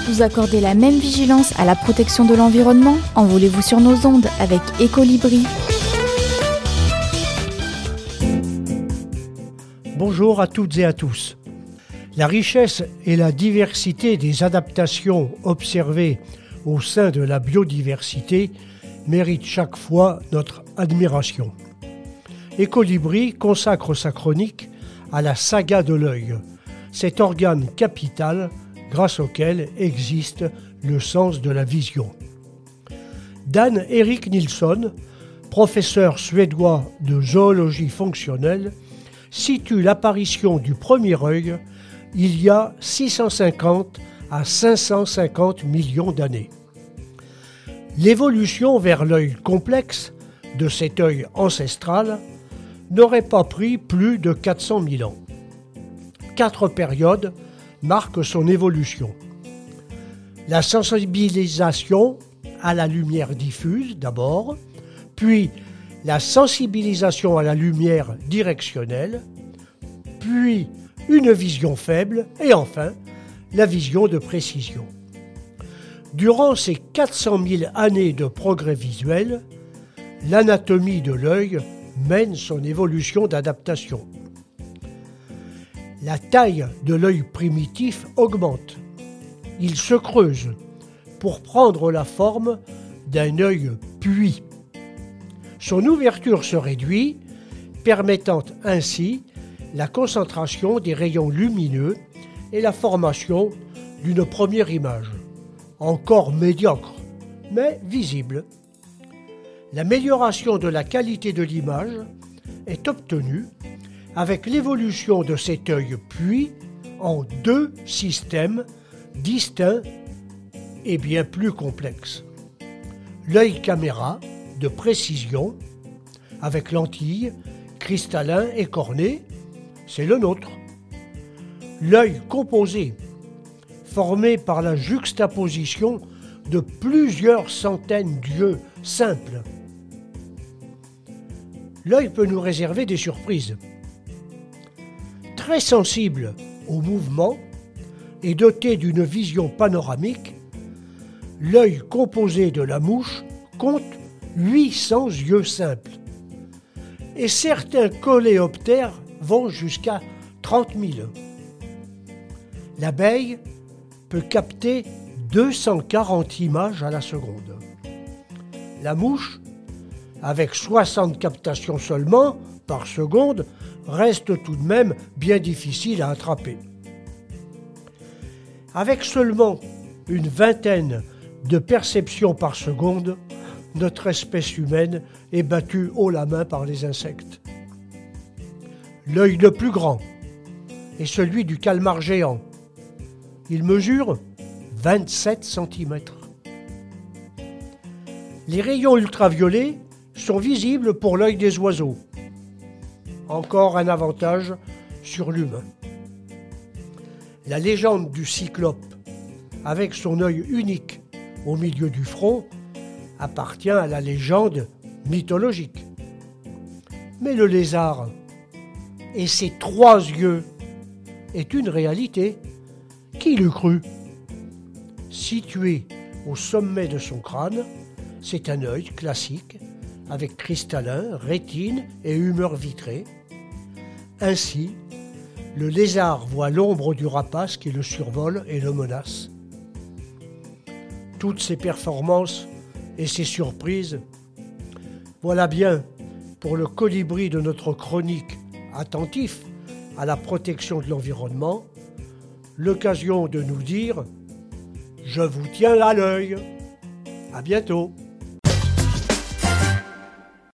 Vous accordez la même vigilance à la protection de l'environnement? Envolez-vous sur nos ondes avec Ecolibri. Bonjour à toutes et à tous. La richesse et la diversité des adaptations observées au sein de la biodiversité méritent chaque fois notre admiration. Ecolibri consacre sa chronique à la saga de l'œil, cet organe capital grâce auquel existe le sens de la vision. Dan Erik Nilsson, professeur suédois de zoologie fonctionnelle, situe l'apparition du premier œil il y a 650 à 550 millions d'années. L'évolution vers l'œil complexe de cet œil ancestral n'aurait pas pris plus de 400 000 ans. 4 périodes marquent son évolution. La sensibilisation à la lumière diffuse d'abord, puis la sensibilisation à la lumière directionnelle, puis une vision faible et enfin la vision de précision. Durant ces 400 000 années de progrès visuel, l'anatomie de l'œil mène son évolution d'adaptation. La taille de l'œil primitif augmente. Il se creuse pour prendre la forme d'un œil puits. Son ouverture se réduit, permettant ainsi la concentration des rayons lumineux et la formation d'une première image, encore médiocre, mais visible. L'amélioration de la qualité de l'image est obtenue avec l'évolution de cet œil puits en 2 systèmes distincts et bien plus complexes. L'œil caméra de précision, avec lentilles, cristallin et cornée, c'est le nôtre. L'œil composé, formé par la juxtaposition de plusieurs centaines d'yeux simples. L'œil peut nous réserver des surprises. Très sensible au mouvement et doté d'une vision panoramique, l'œil composé de la mouche compte 800 yeux simples. Et certains coléoptères vont jusqu'à 30 000. L'abeille peut capter 240 images à la seconde. La mouche, avec 60 captations seulement par seconde, reste tout de même bien difficile à attraper. Avec seulement une vingtaine de perceptions par seconde, notre espèce humaine est battue haut la main par les insectes. L'œil le plus grand est celui du calmar géant. Il mesure 27 cm. Les rayons ultraviolets sont visibles pour l'œil des oiseaux. Encore un avantage sur l'humain. La légende du cyclope, avec son œil unique au milieu du front, appartient à la légende mythologique. Mais le lézard et ses 3 yeux est une réalité. Qui l'eût cru? Situé au sommet de son crâne, c'est un œil classique avec cristallin, rétine et humeur vitrée. Ainsi, le lézard voit l'ombre du rapace qui le survole et le menace. Toutes ces performances et ces surprises, voilà bien pour le colibri de notre chronique attentif à la protection de l'environnement, l'occasion de nous dire « Je vous tiens à l'œil ». À bientôt.